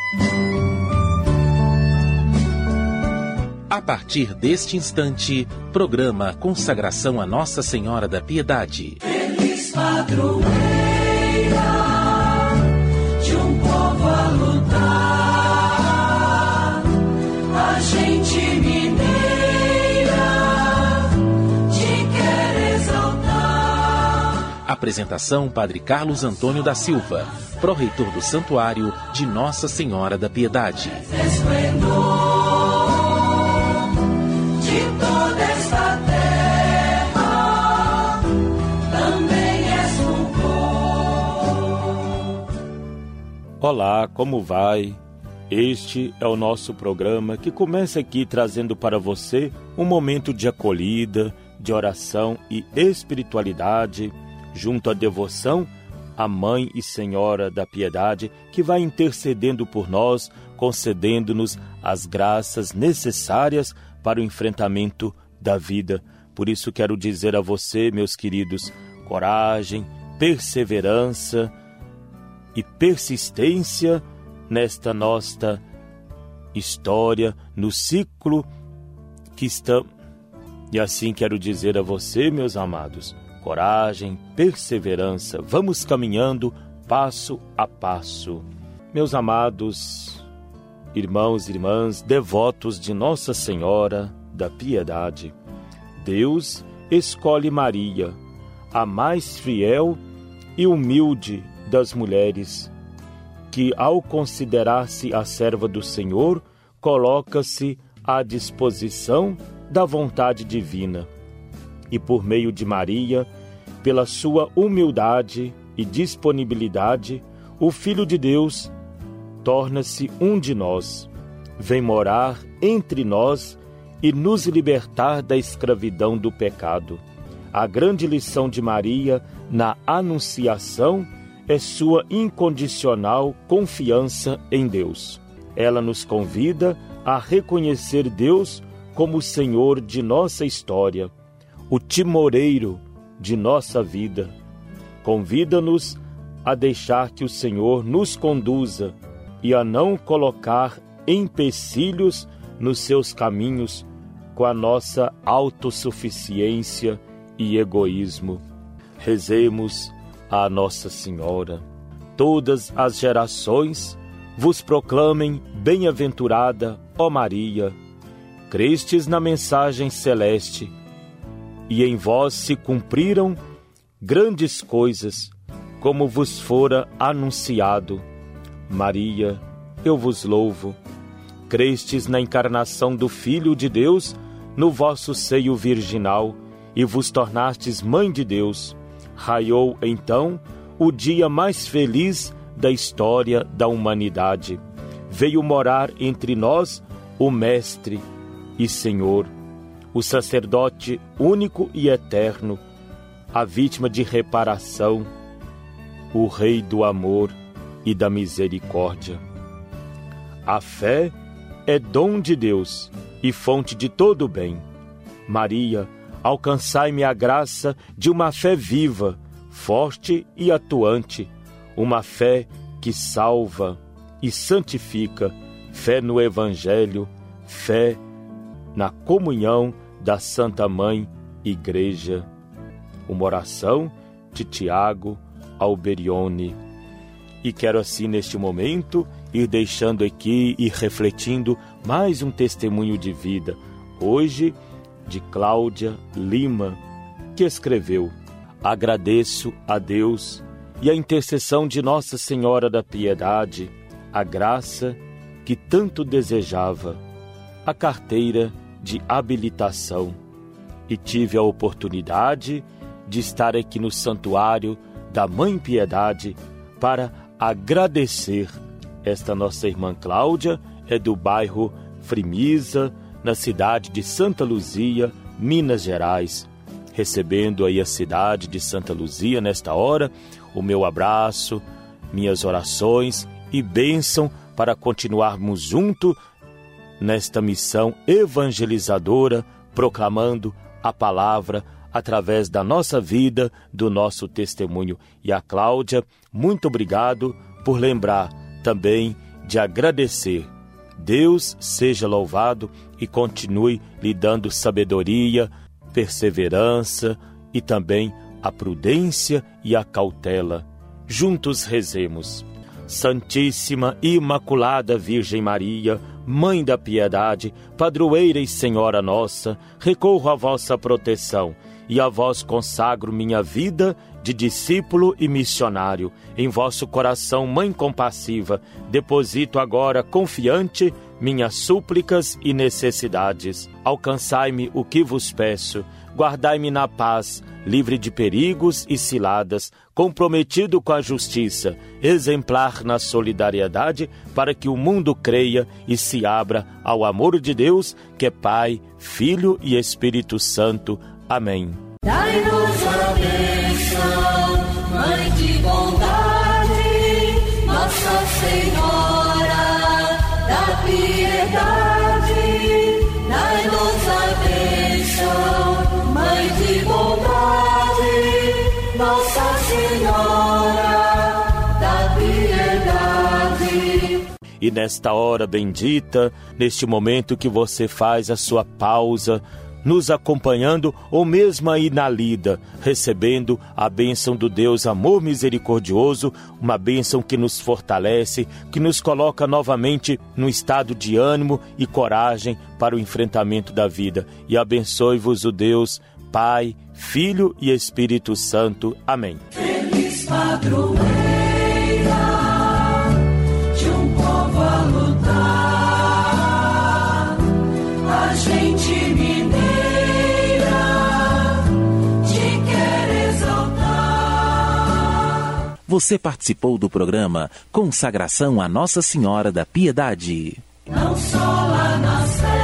A partir deste instante, programa Consagração a Nossa Senhora da Piedade. Feliz padroeira de um povo a lutar, a gente mineira te quer exaltar. Apresentação: Padre Carlos Antônio da Silva, pró-reitor do Santuário de Nossa Senhora da Piedade. Olá, como vai? Este é o nosso programa que começa aqui trazendo para você um momento de acolhida, de oração e espiritualidade, junto à devoção à Mãe e Senhora da Piedade, que vai intercedendo por nós, concedendo-nos as graças necessárias para o enfrentamento da vida. Por isso quero dizer a você, meus queridos, coragem, perseverança e persistência nesta nossa história, no ciclo que estamos. E assim quero dizer a você, meus amados, coragem, perseverança, vamos caminhando passo a passo. Meus amados irmãos e irmãs, devotos de Nossa Senhora da Piedade, Deus escolhe Maria, a mais fiel e humilde das mulheres, que ao considerar-se a serva do Senhor, coloca-se à disposição da vontade divina. E por meio de Maria, pela sua humildade e disponibilidade, o Filho de Deus torna-se um de nós, vem morar entre nós e nos libertar da escravidão do pecado. A grande lição de Maria na Anunciação é sua incondicional confiança em Deus. Ela nos convida a reconhecer Deus como o Senhor de nossa história, o timoreiro de nossa vida. Convida-nos a deixar que o Senhor nos conduza e a não colocar empecilhos nos seus caminhos com a nossa autossuficiência e egoísmo. Rezemos a Nossa Senhora. Todas as gerações vos proclamem bem-aventurada, ó Maria. Crestes na mensagem celeste, e em vós se cumpriram grandes coisas, como vos fora anunciado. Maria, eu vos louvo. Crestes na encarnação do Filho de Deus no vosso seio virginal, e vos tornastes mãe de Deus. Raiou, então, o dia mais feliz da história da humanidade. Veio morar entre nós o Mestre e Senhor, o sacerdote único e eterno, a vítima de reparação, o Rei do amor e da misericórdia. A fé é dom de Deus e fonte de todo o bem. Maria, alcançai-me a graça de uma fé viva, forte e atuante, uma fé que salva e santifica, fé no Evangelho, fé na comunhão da Santa Mãe Igreja. Uma oração de Tiago Alberione. E quero assim, neste momento, ir deixando aqui e refletindo mais um testemunho de vida. Hoje, de Cláudia Lima, que escreveu: agradeço a Deus e a intercessão de Nossa Senhora da Piedade, a graça que tanto desejava, a carteira de habilitação, e tive a oportunidade de estar aqui no Santuário da Mãe Piedade para agradecer. Esta nossa irmã Cláudia é do bairro Frimisa, na cidade de Santa Luzia, Minas Gerais. Recebendo aí a cidade de Santa Luzia nesta hora, o meu abraço, minhas orações e bênção para continuarmos juntos nesta missão evangelizadora, proclamando a palavra através da nossa vida, do nosso testemunho. E a Cláudia, muito obrigado por lembrar também de agradecer. Deus seja louvado e continue lhe dando sabedoria, perseverança e também a prudência e a cautela. Juntos rezemos. Santíssima e Imaculada Virgem Maria, Mãe da Piedade, Padroeira e Senhora nossa, recorro à vossa proteção e a vós consagro minha vida de discípulo e missionário. Em vosso coração, Mãe compassiva, deposito agora confiante minhas súplicas e necessidades. Alcançai-me o que vos peço, guardai-me na paz, livre de perigos e ciladas, comprometido com a justiça, exemplar na solidariedade, para que o mundo creia e se abra ao amor de Deus, que é Pai, Filho e Espírito Santo. Amém. Dai-nos a bênção, Mãe de bondade, Nossa Senhora da Piedade. Dai-nos a bênção, Mãe de bondade, Nossa Senhora da Piedade. E nesta hora bendita, neste momento que você faz a sua pausa, nos acompanhando ou mesmo aí na lida, recebendo a bênção do Deus amor misericordioso, uma bênção que nos fortalece, que nos coloca novamente no estado de ânimo e coragem para o enfrentamento da vida. E abençoe-vos o Deus, Pai, Filho e Espírito Santo. Amém. Feliz padroeira de um povo a lutar, a gente mineira te quer exaltar. Você participou do programa Consagração a Nossa Senhora da Piedade. Não só lá na